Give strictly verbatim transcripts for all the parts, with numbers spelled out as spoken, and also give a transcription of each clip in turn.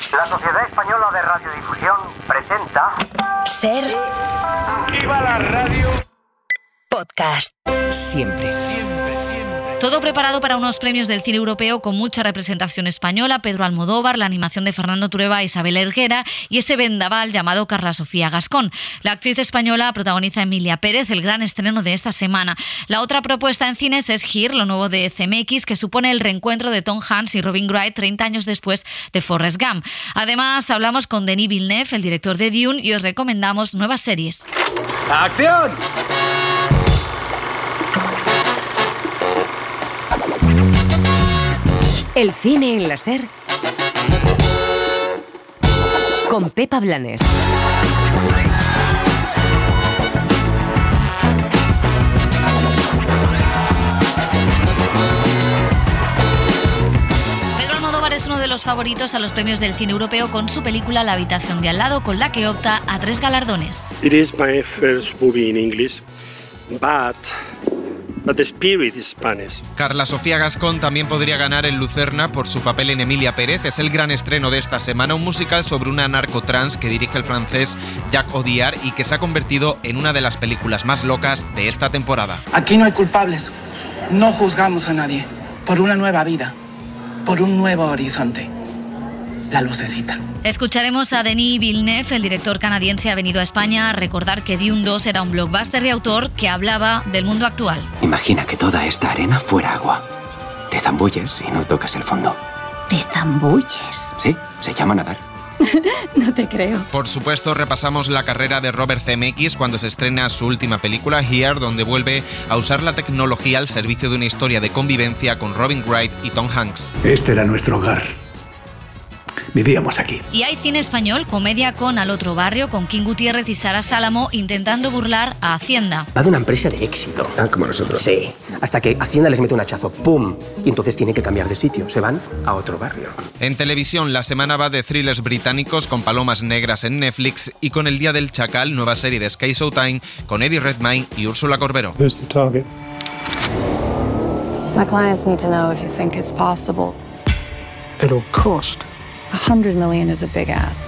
La Sociedad Española de Radiodifusión presenta... Ser... ¡Viva la radio! Podcast. Siempre. Todo preparado para unos premios del cine europeo con mucha representación española: Pedro Almodóvar, la animación de Fernando Trueba e Isabel Helguera y ese vendaval llamado Carla Sofía Gascón. La actriz española protagoniza Emilia Pérez, el gran estreno de esta semana. La otra propuesta en cines es Here, lo nuevo de C M X, que supone el reencuentro de Tom Hanks y Robin Wright treinta años después de Forrest Gump. Además, hablamos con Denis Villeneuve, el director de Dune, y os recomendamos nuevas series. ¡Acción! El cine en la Ser con Pepa Blanes. Pedro Almodóvar es uno de los favoritos a los premios del cine europeo con su película La habitación de al lado, con la que opta a tres galardones. It is my first movie in English, but... But the spirit is Spanish. Carla Sofía Gascón también podría ganar el Lucerna por su papel en Emilia Pérez. Es el gran estreno de esta semana, un musical sobre una narcotrans que dirige el francés Jacques Audiard y que se ha convertido en una de las películas más locas de esta temporada. Aquí no hay culpables. No juzgamos a nadie. Por una nueva vida. Por un nuevo horizonte. La lucecita. Escucharemos a Denis Villeneuve, el director canadiense ha venido a España a recordar que Dune dos era un blockbuster de autor que hablaba del mundo actual. Imagina que toda esta arena fuera agua. Te zambulles y no tocas el fondo. ¿Te zambulles? Sí, se llama nadar. No te creo. Por supuesto, repasamos la carrera de Robert Zemeckis cuando se estrena su última película, Here, donde vuelve a usar la tecnología al servicio de una historia de convivencia con Robin Wright y Tom Hanks. Este era nuestro hogar. Vivíamos aquí. Y hay cine español, comedia con Al otro barrio, con King Gutiérrez y Sara Sálamo intentando burlar a Hacienda. Va de una empresa de éxito. Ah, como nosotros. Sí. Hasta que Hacienda les mete un hachazo, ¡pum! Y entonces tienen que cambiar de sitio. Se van a otro barrio. En televisión, la semana va de thrillers británicos con Palomas negras en Netflix y con El día del chacal, nueva serie de Sky Showtime, con Eddie Redmayne y Úrsula Corbero. Who's the target? My clients need to know if you think it's possible. It'll cost. A hundred million is a big ass.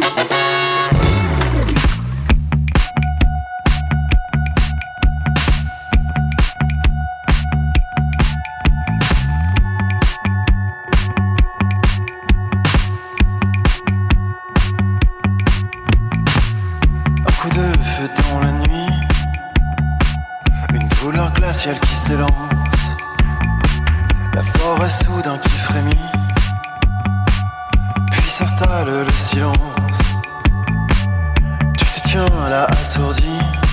Un coup de feu dans la nuit, une douleur glaciale qui s'élance, la forêt soudain qui frémit. S'installe le silence. Tu te tiens là assourdi.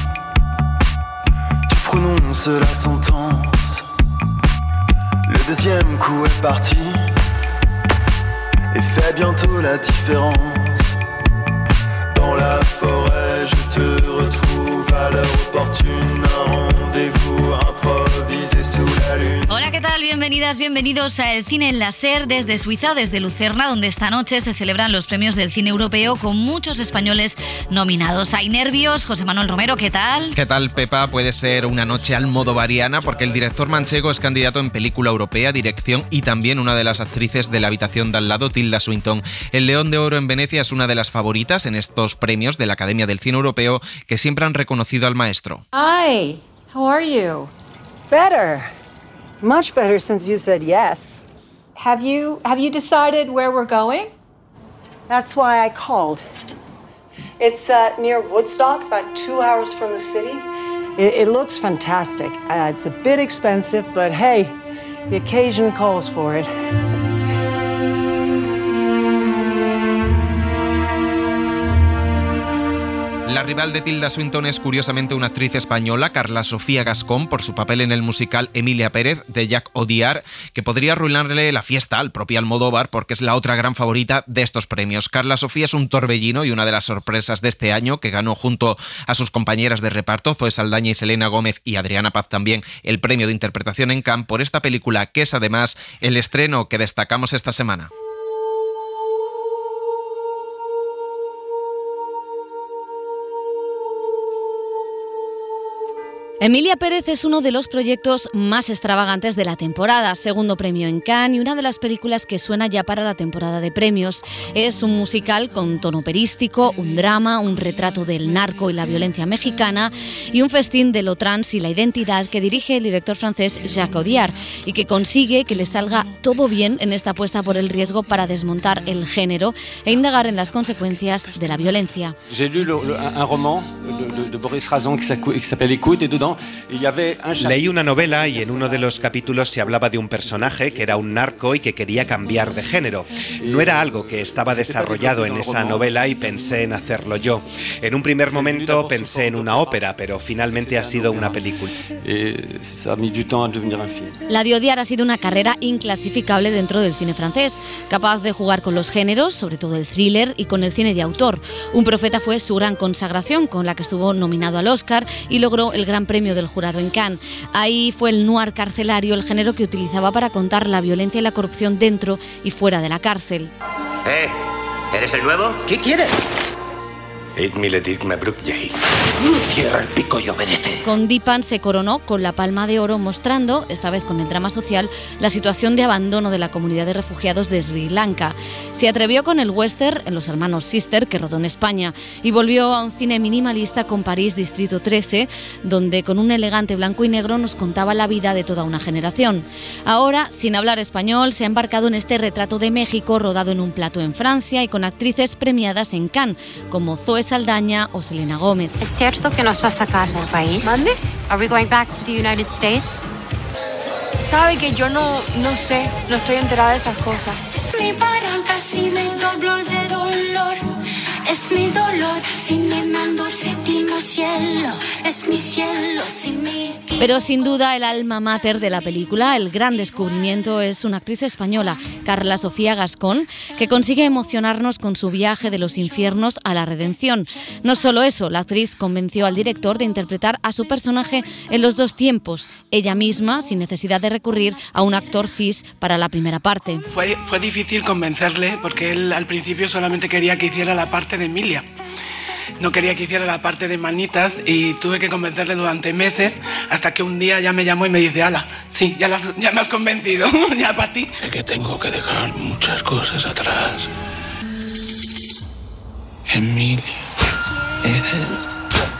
Tu prononces la sentence. Le deuxième coup est parti et fait bientôt la différence. Dans la forêt, je te retrouve à l'heure opportune. Un rendez-vous improvisé sous la lune. Hola, ¿qué tal? Bienvenidas, bienvenidos a El Cine en la Ser desde Suiza, desde Lucerna, donde esta noche se celebran los premios del cine europeo con muchos españoles nominados. Hay nervios. José Manuel Romero, ¿qué tal? ¿Qué tal, Pepa? Puede ser una noche almodovariana porque el director manchego es candidato en película europea, dirección y también una de las actrices de La habitación de al lado, Tilda Swinton. El León de Oro en Venecia es una de las favoritas en estos premios de la Academia del Cine Europeo que siempre han reconocido al maestro. Hi, how are you? Better. Much better since you said yes. Have you have you decided where we're going? That's why I called. It's uh, near Woodstock. It's about two hours from the city. It, it looks fantastic. Uh, it's a bit expensive, but hey, the occasion calls for it. La rival de Tilda Swinton es curiosamente una actriz española, Carla Sofía Gascón, por su papel en el musical Emilia Pérez de Jacques Audiard, que podría arruinarle la fiesta al propio Almodóvar porque es la otra gran favorita de estos premios. Carla Sofía es un torbellino y una de las sorpresas de este año, que ganó junto a sus compañeras de reparto, Zoe Saldaña y Selena Gómez, y Adriana Paz también, el premio de interpretación en Cannes por esta película, que es además el estreno que destacamos esta semana. Emilia Pérez es uno de los proyectos más extravagantes de la temporada, segundo premio en Cannes y una de las películas que suena ya para la temporada de premios. Es un musical con tono operístico, un drama, un retrato del narco y la violencia mexicana y un festín de lo trans y la identidad que dirige el director francés Jacques Audiard y que consigue que le salga todo bien en esta apuesta por el riesgo para desmontar el género e indagar en las consecuencias de la violencia. J'ai lu le, le, un roman de, de, de Boris Razon qui s'appelle Écoute et dedans Leí una novela y en uno de los capítulos se hablaba de un personaje que era un narco y que quería cambiar de género. No era algo que estaba desarrollado en esa novela y pensé en hacerlo yo. En un primer momento pensé en una ópera, pero finalmente ha sido una película. La de Audiard ha sido una carrera inclasificable dentro del cine francés, capaz de jugar con los géneros, sobre todo el thriller, y con el cine de autor. Un profeta fue su gran consagración, con la que estuvo nominado al Oscar y logró el Gran Premio del jurado en Cannes. Ahí fue el noir carcelario el género que utilizaba para contar la violencia y la corrupción dentro y fuera de la cárcel. ¿Eh? ¿Eres el nuevo? ¿Qué quieres? Cierra el pico y obedece. Con Dipan se coronó con la Palma de Oro, mostrando, esta vez con el drama social, la situación de abandono de la comunidad de refugiados de Sri Lanka. Se atrevió con el western en Los hermanos Sister, que rodó en España, y volvió a un cine minimalista con París Distrito trece, donde con un elegante blanco y negro nos contaba la vida de toda una generación. Ahora, sin hablar español, se ha embarcado en este retrato de México rodado en un plató en Francia y con actrices premiadas en Cannes, como Zoe Saldaña o Selena Gómez. ¿Es cierto que nos va a sacar del país? ¿Mande? Are we going back to the United States? Sabe que yo no, no sé, no estoy enterada de esas cosas. Es mi barranca si me doblo de dolor. Es mi dolor si me mando al séptimo cielo. Es mi cielo si me... Pero sin duda el alma mater de la película, el gran descubrimiento, es una actriz española, Carla Sofía Gascón, que consigue emocionarnos con su viaje de los infiernos a la redención. No solo eso, la actriz convenció al director de interpretar a su personaje en los dos tiempos, ella misma, sin necesidad de recurrir a un actor cis para la primera parte. Fue, fue difícil convencerle porque él al principio solamente quería que hiciera la parte de Emilia. No quería que hiciera la parte de Manitas y tuve que convencerle durante meses hasta que un día ya me llamó y me dice: ala, sí, ya, la, ya me has convencido, ya para ti. Sé que tengo que dejar muchas cosas atrás. Emilia. Eres.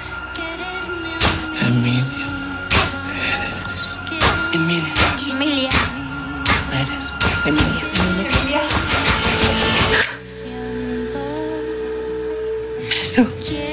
Emilia. Eres. Emilia. Emilia. Eres. Emilia. Emilia. ¿Eres tú?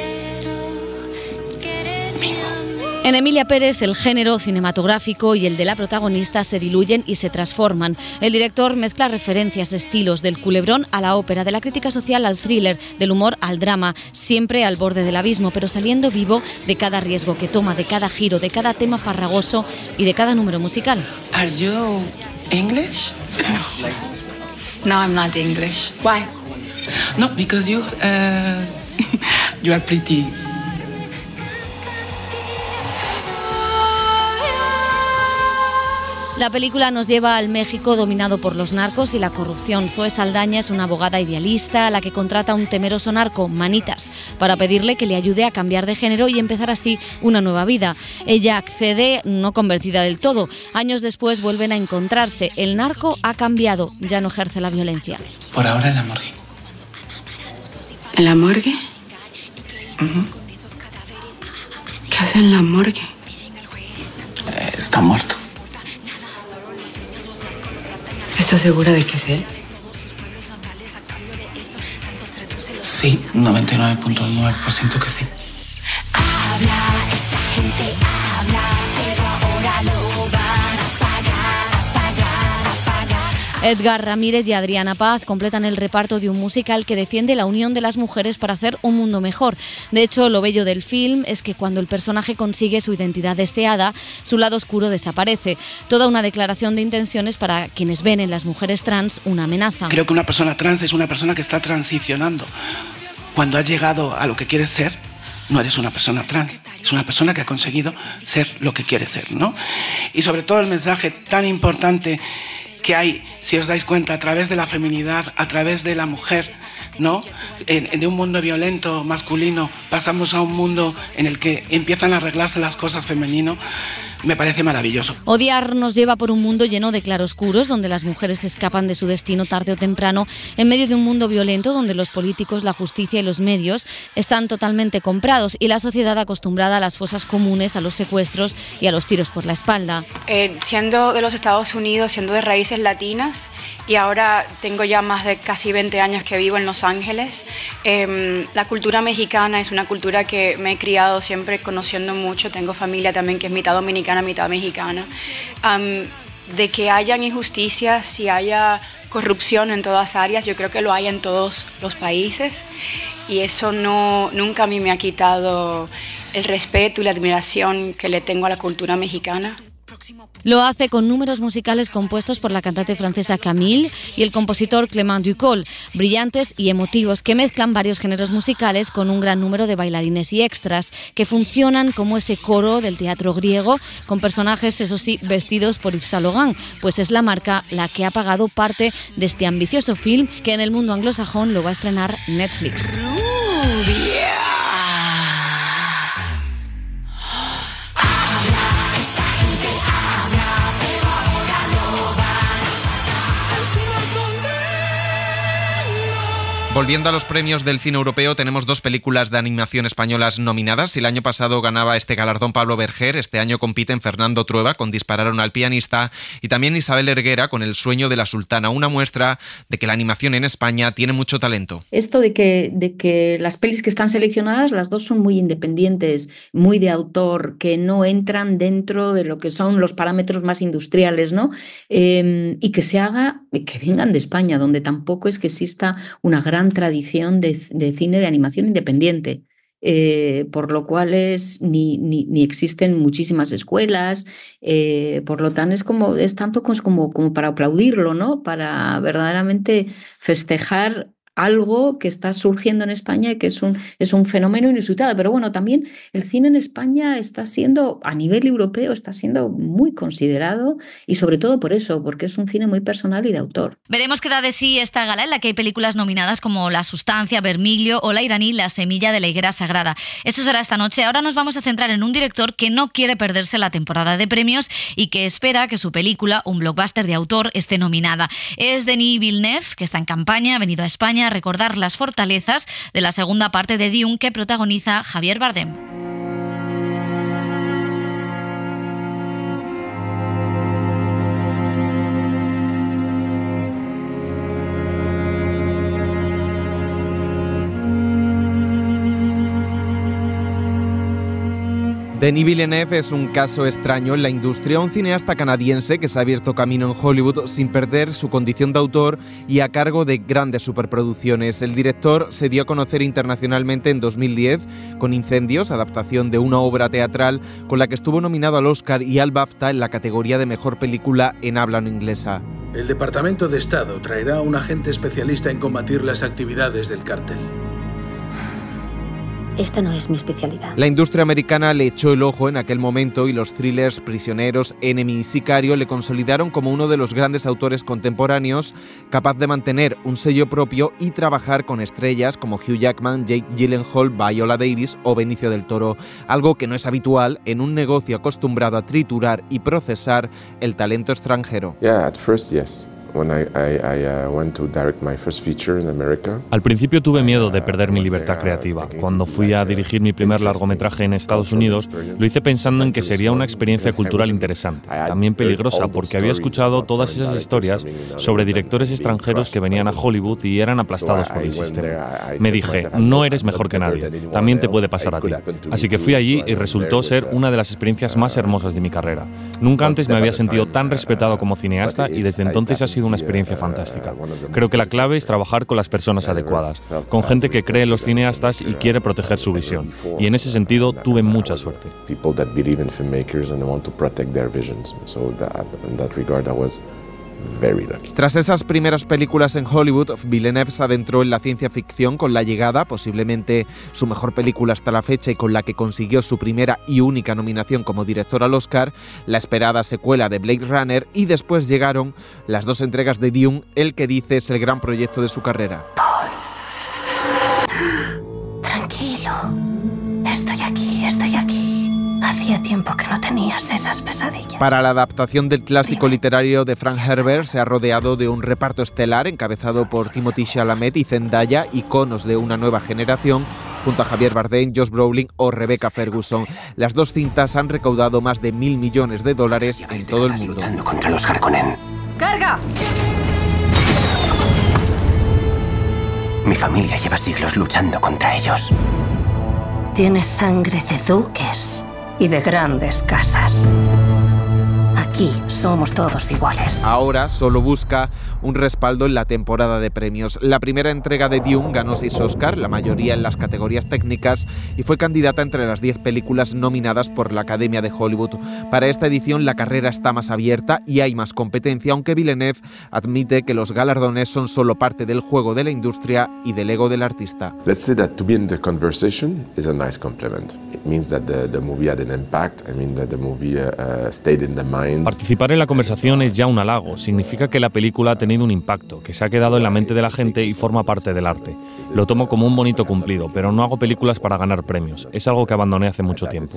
En Emilia Pérez el género cinematográfico y el de la protagonista se diluyen y se transforman. El director mezcla referencias, estilos, del culebrón a la ópera, de la crítica social al thriller, del humor al drama, siempre al borde del abismo, pero saliendo vivo de cada riesgo que toma, de cada giro, de cada tema farragoso y de cada número musical. Are you English? No, I'm not English. Why? No, because you, uh, you are pretty. La película nos lleva al México dominado por los narcos y la corrupción. Zoe Saldaña es una abogada idealista a la que contrata un temeroso narco, Manitas, para pedirle que le ayude a cambiar de género y empezar así una nueva vida. Ella accede, no convencida del todo. Años después vuelven a encontrarse. El narco ha cambiado, ya no ejerce la violencia. Por ahora en la morgue. ¿En la morgue? Uh-huh. ¿Qué hace en la morgue? Eh, está muerto. ¿Estás segura de que es él? Sí, noventa y nueve punto nueve por ciento que sí. Habla, esta gente habla, pero ahora lo van a pagar, a pagar, a pagar. Edgar Ramírez y Adriana Paz completan el reparto de un musical que defiende la unión de las mujeres para hacer un mundo mejor. De hecho, lo bello del film es que cuando el personaje consigue su identidad deseada, su lado oscuro desaparece. Toda una declaración de intenciones para quienes ven en las mujeres trans una amenaza. Creo que una persona trans es una persona que está transicionando. Cuando has llegado a lo que quieres ser, no eres una persona trans, es una persona que ha conseguido ser lo que quiere ser, ¿no? Y sobre todo el mensaje tan importante que hay, si os dais cuenta, a través de la feminidad, a través de la mujer, ¿no? En, de un mundo violento, masculino, pasamos a un mundo en el que empiezan a arreglarse las cosas femenino. Me parece maravilloso. Odiar nos lleva por un mundo lleno de claroscuros, donde las mujeres escapan de su destino tarde o temprano, en medio de un mundo violento donde los políticos, la justicia y los medios están totalmente comprados y la sociedad acostumbrada a las fosas comunes, a los secuestros y a los tiros por la espalda. Eh, siendo de los Estados Unidos, siendo de raíces latinas, y ahora tengo ya más de casi veinte años que vivo en Los Ángeles, eh, la cultura mexicana es una cultura que me he criado siempre conociendo mucho. Tengo familia también que es mitad dominicana, mitad mexicana. Um, de que hayan injusticias y haya corrupción en todas áreas, yo creo que lo hay en todos los países, y eso no, nunca a mí me ha quitado el respeto y la admiración que le tengo a la cultura mexicana. Lo hace con números musicales compuestos por la cantante francesa Camille y el compositor Clément Ducol, brillantes y emotivos, que mezclan varios géneros musicales con un gran número de bailarines y extras, que funcionan como ese coro del teatro griego, con personajes, eso sí, vestidos por Yves Saint Laurent, pues es la marca la que ha pagado parte de este ambicioso film, que en el mundo anglosajón lo va a estrenar Netflix. Rubia. Volviendo a los premios del cine europeo, tenemos dos películas de animación españolas nominadas. Si el año pasado ganaba este galardón Pablo Berger, este año compiten Fernando Trueba con Dispararon al pianista y también Isabel Erguera con El sueño de la sultana, una muestra de que la animación en España tiene mucho talento. Esto de que, de que las pelis que están seleccionadas, las dos son muy independientes, muy de autor, que no entran dentro de lo que son los parámetros más industriales, ¿no? Eh, y que se haga, que vengan de España, donde tampoco es que exista una gran tradición de, de cine de animación independiente, eh, por lo cual es, ni, ni, ni existen muchísimas escuelas, eh, por lo tanto es, como, es tanto como, como para aplaudirlo, ¿no? Para verdaderamente festejar algo que está surgiendo en España y que es un, es un fenómeno inusitado. Pero bueno, también el cine en España está siendo, a nivel europeo, está siendo muy considerado, y sobre todo por eso, porque es un cine muy personal y de autor. Veremos qué da de sí esta gala, en la que hay películas nominadas como La sustancia, Vermiglio o la iraní La semilla de la higuera sagrada. Esto será esta noche. Ahora nos vamos a centrar en un director que no quiere perderse la temporada de premios y que espera que su película, un blockbuster de autor, esté nominada. Es Denis Villeneuve, que está en campaña, ha venido a España a recordar las fortalezas de la segunda parte de Dune, que protagoniza Javier Bardem. Denis Villeneuve es un caso extraño en la industria, un cineasta canadiense que se ha abierto camino en Hollywood sin perder su condición de autor y a cargo de grandes superproducciones. El director se dio a conocer internacionalmente en dos mil diez con Incendios, adaptación de una obra teatral con la que estuvo nominado al Oscar y al BAFTA en la categoría de Mejor Película en habla no inglesa. El Departamento de Estado traerá a un agente especialista en combatir las actividades del cártel. Esta no es mi especialidad. La industria americana le echó el ojo en aquel momento y los thrillers Prisioneros, Enemy y Sicario le consolidaron como uno de los grandes autores contemporáneos, capaz de mantener un sello propio y trabajar con estrellas como Hugh Jackman, Jake Gyllenhaal, Viola Davis o Benicio del Toro, algo que no es habitual en un negocio acostumbrado a triturar y procesar el talento extranjero. Yeah, at first, yes. When I, I, I, uh, went to direct my first feature in America. Al principio tuve miedo de perder mi libertad creativa. Cuando fui a dirigir mi primer largometraje en Estados Unidos, lo hice pensando en que sería una experiencia cultural interesante, también peligrosa, porque había escuchado todas esas historias sobre directores extranjeros que venían a Hollywood y eran aplastados por el sistema. Me dije, no eres mejor que nadie, también te puede pasar a ti. Así que fui allí y resultó ser una de las experiencias más hermosas de mi carrera. Nunca antes me había sentido tan respetado como cineasta y desde entonces ha sido una experiencia fantástica. Creo que la clave es trabajar con las personas adecuadas, con gente que cree en los cineastas y quiere proteger su visión. Y en ese sentido tuve mucha suerte. Tras esas primeras películas en Hollywood, Villeneuve se adentró en la ciencia ficción con La llegada, posiblemente su mejor película hasta la fecha y con la que consiguió su primera y única nominación como director al Oscar, la esperada secuela de Blade Runner, y después llegaron las dos entregas de Dune, el que dice es el gran proyecto de su carrera. Paul, Tranquilo. Estoy aquí, estoy aquí. Hacía tiempo que no tenías esas pesadillas. Para la adaptación del clásico literario de Frank Herbert se ha rodeado de un reparto estelar encabezado por Timothée Chalamet y Zendaya, iconos de una nueva generación, junto a Javier Bardem, Josh Brolin o Rebecca Ferguson. Las dos cintas han recaudado más de mil millones de dólares en todo el mundo. Luchando contra los Harkonnen. ¡Carga! Mi familia lleva siglos luchando contra ellos. Tienes sangre de duques y de grandes casas. Aquí somos todos iguales. Ahora solo busca un respaldo en la temporada de premios. La primera entrega de Dune ganó seis Oscar, la mayoría en las categorías técnicas, y fue candidata entre las diez películas nominadas por la Academia de Hollywood. Para esta edición la carrera está más abierta y hay más competencia, aunque Villeneuve admite que los galardones son solo parte del juego de la industria y del ego del artista. Let's say that to be in the conversation is a nice compliment. It means that the, the movie had an impact. I mean that the movie uh, uh, stayed in the mind. Participar en la conversación es ya un halago, significa que la película ha tenido un impacto, que se ha quedado en la mente de la gente y forma parte del arte. Lo tomo como un bonito cumplido, pero no hago películas para ganar premios, es algo que abandoné hace mucho tiempo.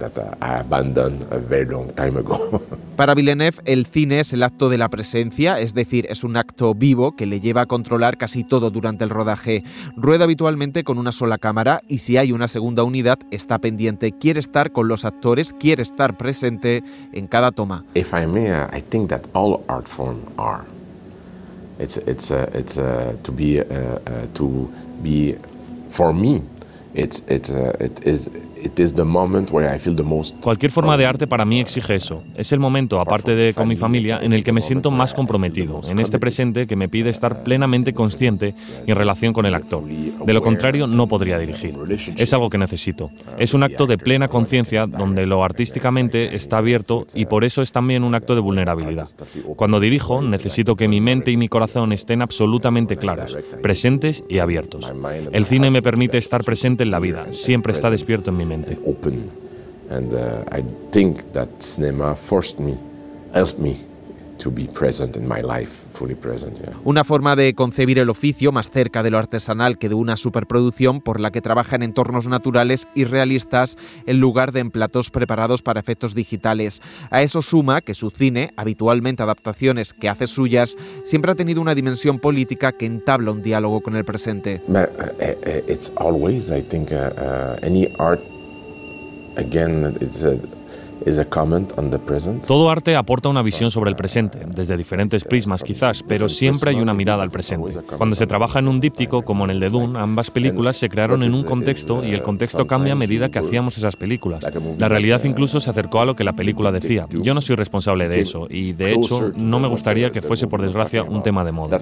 Para Villeneuve, el cine es el acto de la presencia, es decir, es un acto vivo que le lleva a controlar casi todo durante el rodaje. Rueda habitualmente con una sola cámara y si hay una segunda unidad está pendiente, quiere estar con los actores, quiere estar presente en cada toma. If I may, uh, I think that all art forms are. It's it's uh, it's uh, to be uh, uh, to be for me. It's it's uh, it is. It is the moment where I feel the most. Cualquier forma de arte para mí exige eso. Es el momento, aparte de con mi familia, en el que me siento más comprometido, en este presente que me pide estar plenamente consciente y en relación con el actor. De lo contrario, no podría dirigir. Es algo que necesito. Es un acto de plena conciencia donde lo artísticamente está abierto y por eso es también un acto de vulnerabilidad. Cuando dirijo, necesito que mi mente y mi corazón estén absolutamente claros, presentes y abiertos. El cine me permite estar presente en la vida, siempre está despierto en mi mente. Open, and uh, I think that cinema forced me, helped me to be present in my life, fully present. Yeah. Una forma de concebir el oficio más cerca de lo artesanal que de una superproducción por la que trabaja en entornos naturales y realistas en lugar de en platos preparados para efectos digitales. A eso suma que su cine, habitualmente adaptaciones que hace suyas, siempre ha tenido una dimensión política que entabla un diálogo con el presente. But, uh, it's always, I think, uh, uh, any art. Again, it's a, is a comment on the present. Todo arte aporta una visión sobre el presente, desde diferentes prismas quizás, pero siempre hay una mirada al presente. Cuando se trabaja en un díptico, como en el de Dune, ambas películas se crearon en un contexto y el contexto cambia a medida que hacíamos esas películas. La realidad incluso se acercó a lo que la película decía. Yo no soy responsable de eso y, de hecho, no me gustaría que fuese, por desgracia, un tema de moda.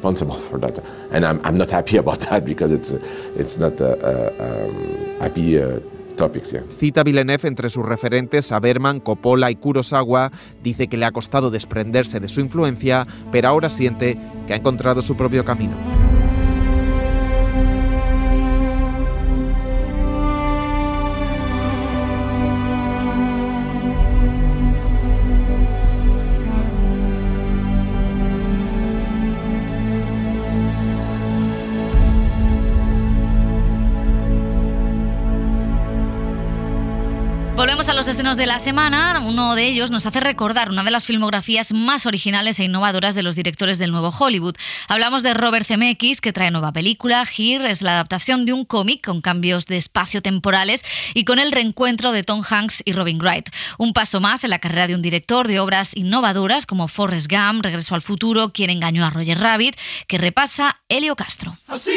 Topics, yeah. Cita Villeneuve entre sus referentes a Bergman, Coppola y Kurosawa. Dice que le ha costado desprenderse de su influencia, pero ahora siente que ha encontrado su propio camino. Volvemos a los estrenos de la semana. Uno de ellos nos hace recordar una de las filmografías más originales e innovadoras de los directores del nuevo Hollywood. Hablamos de Robert Zemeckis, que trae nueva película. Here es la adaptación de un cómic con cambios de espacio-temporales y con el reencuentro de Tom Hanks y Robin Wright. Un paso más en la carrera de un director de obras innovadoras como Forrest Gump, Regreso al futuro, Quien engañó a Roger Rabbit, que repasa Helio Castro.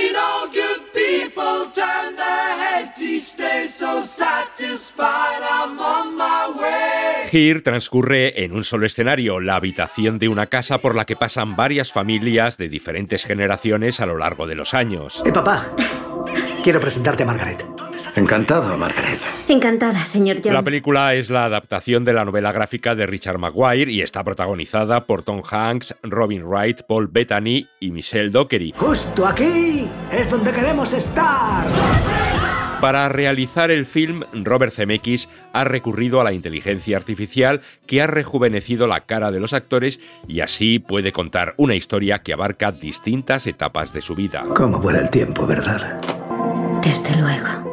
Here transcurre en un solo escenario, la habitación de una casa por la que pasan varias familias de diferentes generaciones a lo largo de los años. Eh, papá, quiero presentarte a Margaret. Encantado, Margaret. Encantada, señor Young. La película es la adaptación de la novela gráfica de Richard Maguire y está protagonizada por Tom Hanks, Robin Wright, Paul Bettany y Michelle Dockery. ¡Justo aquí es donde queremos estar! Para realizar el film, Robert Zemeckis ha recurrido a la inteligencia artificial que ha rejuvenecido la cara de los actores y así puede contar una historia que abarca distintas etapas de su vida. Cómo vuela el tiempo, ¿verdad? Desde luego.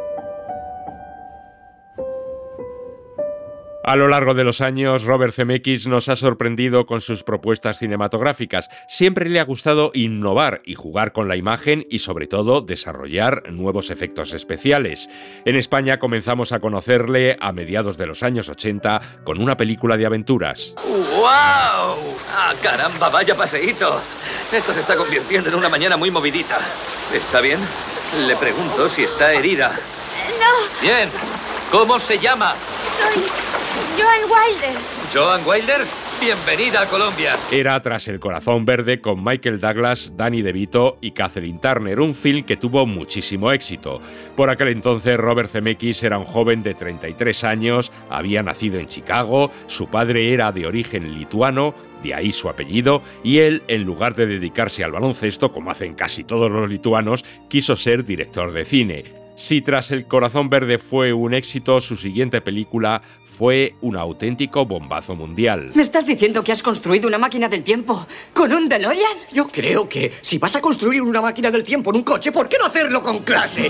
A lo largo de los años, Robert Zemeckis nos ha sorprendido con sus propuestas cinematográficas. Siempre le ha gustado innovar y jugar con la imagen y, sobre todo, desarrollar nuevos efectos especiales. En España comenzamos a conocerle a mediados de los años ochenta con una película de aventuras. ¡Wow! ¡Ah, caramba! ¡Vaya paseíto! Esto se está convirtiendo en una mañana muy movidita. ¿Está bien? Le pregunto si está herida. No. Bien. ¿Cómo se llama? Soy Joan Wilder. ¿Joan Wilder? Bienvenida a Colombia. Era Tras el corazón verde con Michael Douglas, Danny DeVito y Kathleen Turner, un film que tuvo muchísimo éxito. Por aquel entonces Robert Zemeckis era un joven de treinta y tres años, había nacido en Chicago, su padre era de origen lituano, de ahí su apellido, y él, en lugar de dedicarse al baloncesto, como hacen casi todos los lituanos, quiso ser director de cine. Si Tras el corazón verde fue un éxito, su siguiente película fue un auténtico bombazo mundial. ¿Me estás diciendo que has construido una máquina del tiempo con un DeLorean? Yo creo que si vas a construir una máquina del tiempo en un coche, ¿por qué no hacerlo con clase?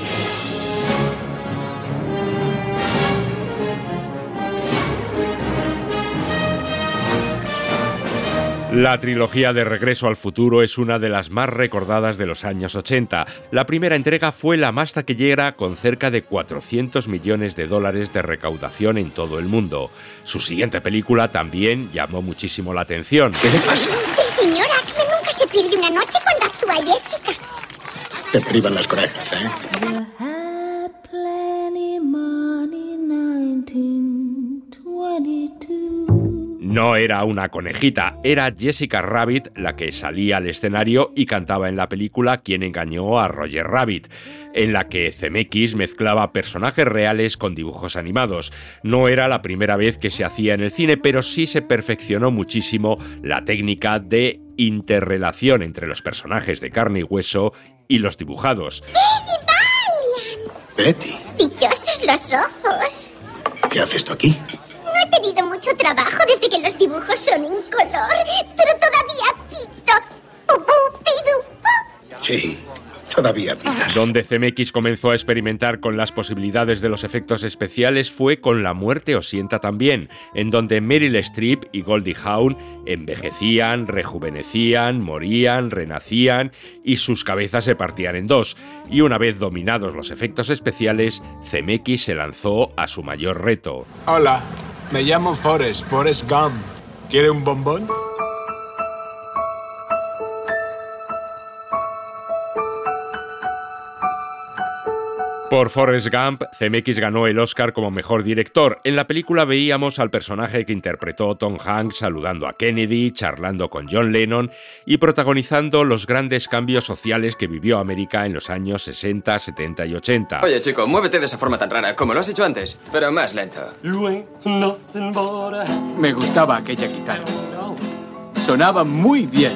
La trilogía de Regreso al futuro es una de las más recordadas de los años ochenta. La primera entrega fue la más taquillera, con cerca de cuatrocientos millones de dólares de recaudación en todo el mundo. Su siguiente película también llamó muchísimo la atención. ¿Qué le pasa? El señor Acme nunca se pierde una noche cuando actúa Jessica. Te privan las orejas, ¿eh? No era una conejita, era Jessica Rabbit la que salía al escenario y cantaba en la película Quién engañó a Roger Rabbit, en la que Zemeckis mezclaba personajes reales con dibujos animados. No era la primera vez que se hacía en el cine, pero sí se perfeccionó muchísimo la técnica de interrelación entre los personajes de carne y hueso y los dibujados. Betty, Dichosos los ojos. ¿qué haces tú aquí? No he tenido mucho trabajo desde que los dibujos son en color, pero todavía pito. Pupú, pidu, pu. Sí, todavía pitas. Donde Zemeckis comenzó a experimentar con las posibilidades de los efectos especiales fue con La muerte os sienta también, en donde Meryl Streep y Goldie Hawn envejecían, rejuvenecían, morían, renacían y sus cabezas se partían en dos. Y una vez dominados los efectos especiales, Zemeckis se lanzó a su mayor reto. Hola, me llamo Forrest, Forrest Gump. ¿Quiere un bombón? Por Forrest Gump, Zemeckis ganó el Oscar como mejor director. En la película veíamos al personaje que interpretó Tom Hanks saludando a Kennedy, charlando con John Lennon y protagonizando los grandes cambios sociales que vivió América en los años sesenta, setenta y ochenta. Oye, chico, muévete de esa forma tan rara, como lo has hecho antes, pero más lento. Me gustaba aquella guitarra. Sonaba muy bien.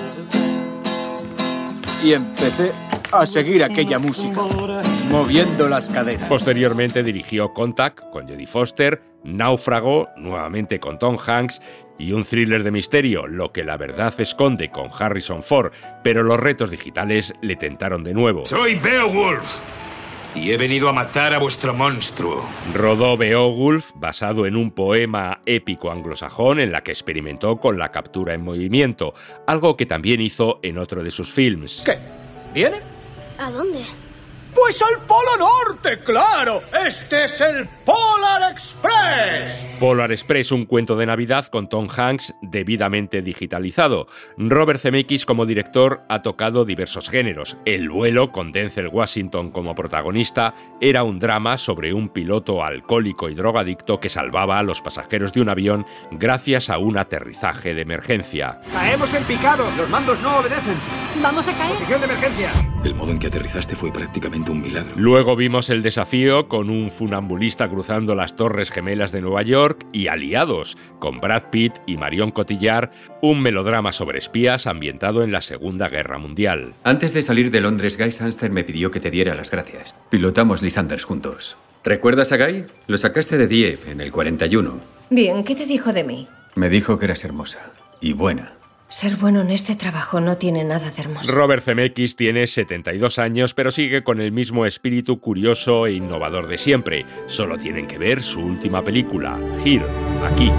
Y empecé a seguir aquella música, moviendo las caderas. Posteriormente dirigió Contact con Jodie Foster, Náufrago, nuevamente con Tom Hanks, y un thriller de misterio, Lo que la verdad esconde, con Harrison Ford, pero los retos digitales le tentaron de nuevo. Soy Beowulf y he venido a matar a vuestro monstruo. Rodó Beowulf, basado en un poema épico anglosajón en la que experimentó con la captura en movimiento, algo que también hizo en otro de sus films. ¿Qué? ¿Viene? ¿A dónde? Pues al Polo Norte, claro. Este es el Polar Express. Polar Express, un cuento de Navidad con Tom Hanks debidamente digitalizado. Robert Zemeckis como director ha tocado diversos géneros. El vuelo, con Denzel Washington como protagonista, era un drama sobre un piloto alcohólico y drogadicto que salvaba a los pasajeros de un avión gracias a un aterrizaje de emergencia. Caemos en picado. Los mandos no obedecen. ¿Vamos a caer? Posición de emergencia. El modo en que aterrizaste fue prácticamente un milagro. Luego vimos El desafío, con un funambulista cruzando las Torres Gemelas de Nueva York, y Aliados, con Brad Pitt y Marion Cotillard, un melodrama sobre espías ambientado en la Segunda Guerra Mundial. Antes de salir de Londres, Guy Sanster me pidió que te diera las gracias. Pilotamos Lysanders juntos. ¿Recuerdas a Guy? Lo sacaste de Dieppe en el cuarenta y uno. Bien, ¿qué te dijo de mí? Me dijo que eras hermosa y buena. Ser bueno en este trabajo no tiene nada de hermoso. Robert Zemeckis tiene setenta y dos años, pero sigue con el mismo espíritu curioso e innovador de siempre. Solo tienen que ver su última película, Here, aquí.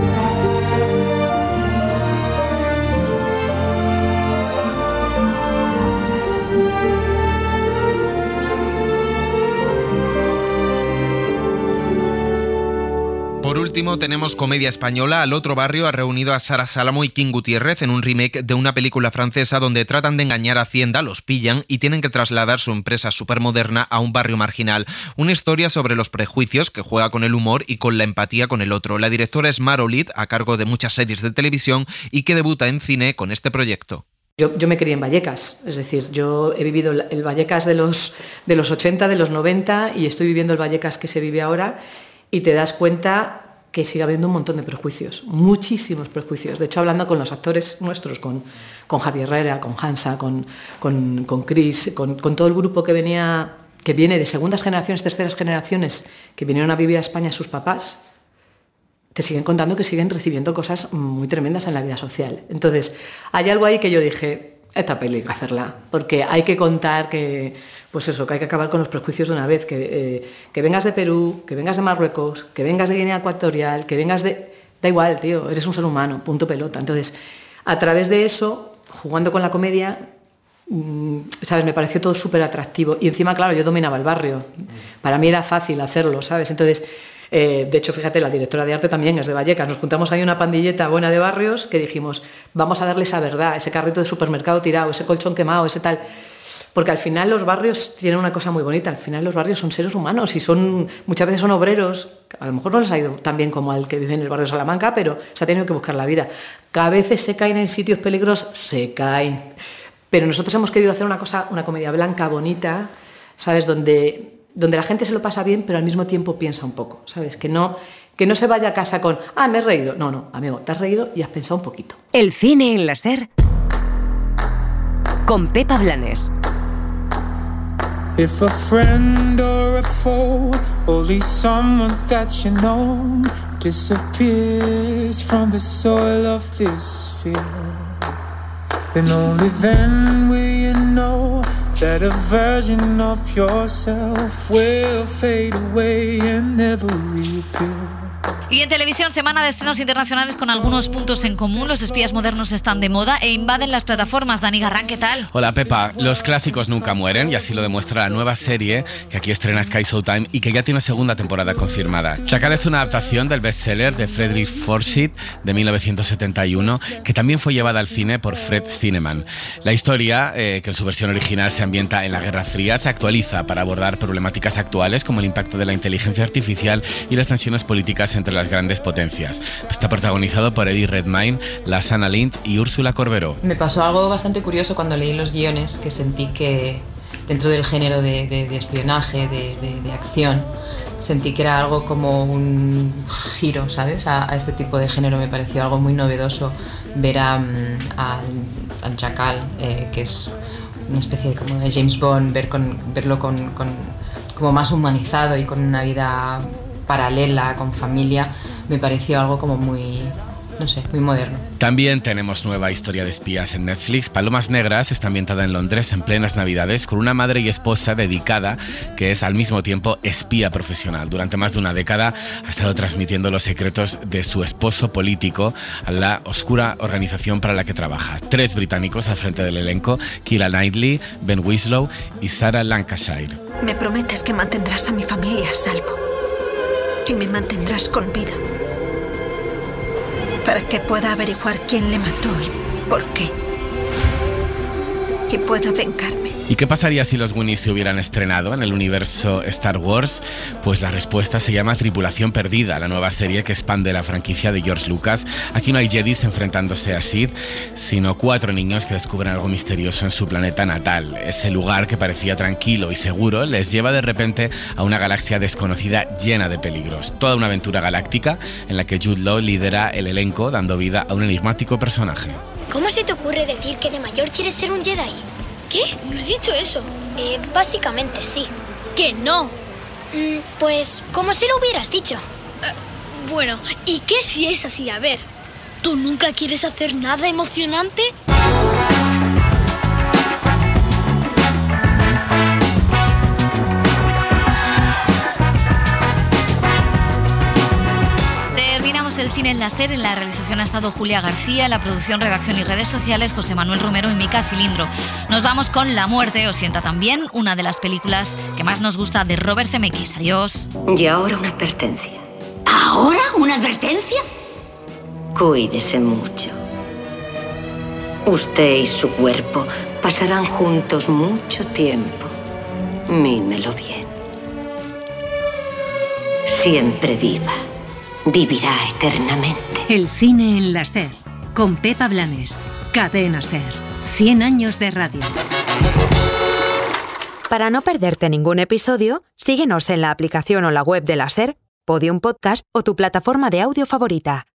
Por último, tenemos comedia española. Al Otro Barrio ha reunido a Sara Salamo y King Gutiérrez en un remake de una película francesa donde tratan de engañar a Hacienda, los pillan y tienen que trasladar su empresa supermoderna a un barrio marginal. Una historia sobre los prejuicios que juega con el humor y con la empatía con el otro. La directora es Mar Olid, a cargo de muchas series de televisión y que debuta en cine con este proyecto. Yo, yo me crié en Vallecas, es decir, yo he vivido el Vallecas de los, de los ochenta, de los noventa y estoy viviendo el Vallecas que se vive ahora. Y te das cuenta que sigue habiendo un montón de prejuicios, muchísimos prejuicios. De hecho, hablando con los actores nuestros, con, con Javier Herrera, con Hansa, con, con, con Chris, con, con todo el grupo que venía, que viene de segundas generaciones, terceras generaciones, que vinieron a vivir a España sus papás, te siguen contando que siguen recibiendo cosas muy tremendas en la vida social. Entonces, hay algo ahí que yo dije, esta peli hay que hacerla, porque hay que contar que, pues eso, que hay que acabar con los prejuicios de una vez, que, eh, que vengas de Perú, que vengas de Marruecos, que vengas de Guinea Ecuatorial, que vengas de... Da igual, tío, eres un ser humano, punto pelota. Entonces, a través de eso, jugando con la comedia, mmm, ¿sabes? Me pareció todo súper atractivo. Y encima, claro, yo dominaba el barrio. Para mí era fácil hacerlo, ¿sabes? Entonces... Eh, de hecho, fíjate, la directora de arte también es de Vallecas. Nos juntamos ahí una pandilleta buena de barrios que dijimos, vamos a darle esa verdad, ese carrito de supermercado tirado, ese colchón quemado, ese tal... Porque al final los barrios tienen una cosa muy bonita, al final los barrios son seres humanos y son muchas veces son obreros, a lo mejor no les ha ido tan bien como al que vive en el barrio de Salamanca, pero se ha tenido que buscar la vida. Que a veces se caen en sitios peligrosos, se caen. Pero nosotros hemos querido hacer una cosa, una comedia blanca, bonita, ¿sabes? Donde... donde la gente se lo pasa bien, pero al mismo tiempo piensa un poco, ¿sabes? Que no, que no se vaya a casa con, ah, me he reído. No, no, amigo, te has reído y has pensado un poquito. El cine en la SER con Pepa Blanes. If a friend or a foe, only someone that you know, disappears from the soil of this sphere, then only then will you know that a version of yourself will fade away and never reappear. Y en televisión, semana de estrenos internacionales con algunos puntos en común. Los espías modernos están de moda e invaden las plataformas. Dani Garrán, ¿qué tal? Hola, Pepa. Los clásicos nunca mueren y así lo demuestra la nueva serie que aquí estrena Sky Showtime y que ya tiene segunda temporada confirmada. Chacal es una adaptación del bestseller de Frederick Forsyth de mil novecientos setenta y uno que también fue llevada al cine por Fred Zinnemann. La historia, eh, que en su versión original se ambienta en la Guerra Fría, se actualiza para abordar problemáticas actuales como el impacto de la inteligencia artificial y las tensiones políticas entre las grandes potencias. Está protagonizado por Eddie Redmayne, Lashana Lynch y Úrsula Corberó. Me pasó algo bastante curioso cuando leí los guiones, que sentí que dentro del género de, de, de espionaje, de, de, de acción, sentí que era algo como un giro, ¿sabes? A, a este tipo de género me pareció algo muy novedoso ver a, a, al Chacal, eh, que es una especie de, como de James Bond, ver con, verlo con, con, como más humanizado y con una vida paralela, con familia, me pareció algo como muy, no sé, muy moderno. También tenemos nueva historia de espías en Netflix. Palomas Negras está ambientada en Londres en plenas Navidades con una madre y esposa dedicada que es al mismo tiempo espía profesional. Durante más de una década ha estado transmitiendo los secretos de su esposo político a la oscura organización para la que trabaja. Tres británicos al frente del elenco: Keira Knightley, Ben Whislow y Sarah Lancashire. Me prometes que mantendrás a mi familia a salvo y me mantendrás con vida para que pueda averiguar quién le mató y por qué, y pueda vengarme. ¿Y qué pasaría si los Goonies se hubieran estrenado en el universo Star Wars? Pues la respuesta se llama Tripulación Perdida, la nueva serie que expande la franquicia de George Lucas. Aquí no hay Jedis enfrentándose a Sith, sino cuatro niños que descubren algo misterioso en su planeta natal. Ese lugar que parecía tranquilo y seguro les lleva de repente a una galaxia desconocida llena de peligros. Toda una aventura galáctica en la que Jude Law lidera el elenco, dando vida a un enigmático personaje. ¿Cómo se te ocurre decir que de mayor quieres ser un Jedi? ¿Qué? ¿No he dicho eso? Eh, básicamente sí. ¿Que no? Mm, pues como si lo hubieras dicho. Uh, bueno, ¿y qué si es así? A ver. ¿Tú nunca quieres hacer nada emocionante? Terminamos el cine en la SER. En la realización ha estado Julia García, en la producción, redacción y redes sociales José Manuel Romero y Mica Cilindro. Nos vamos con La muerte os sienta también, una de las películas que más nos gusta de Robert Zemeckis. Adiós. Y ahora una advertencia. ¿Ahora una advertencia? Cuídese mucho. Usted y su cuerpo pasarán juntos mucho tiempo. Mímelo bien. Siempre viva. Vivirá eternamente. El cine en la SER, con Pepa Blanes. Cadena SER. cien años de radio. Para no perderte ningún episodio, síguenos en la aplicación o la web de la SER, Podium Podcast o tu plataforma de audio favorita.